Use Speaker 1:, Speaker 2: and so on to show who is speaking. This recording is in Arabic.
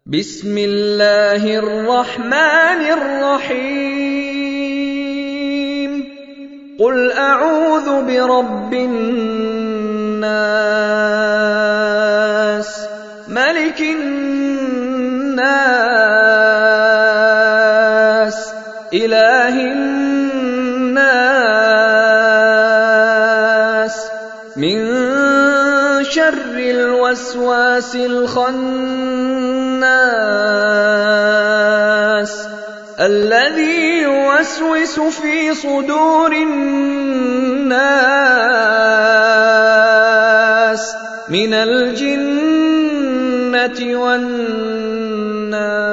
Speaker 1: بسم الله الرحمن الرحيم قل أعوذ برب الناس ملك الناس إله الناس من شر الوسواس الخناس الذي يوسوس في صدور الناس من الجنة والناس.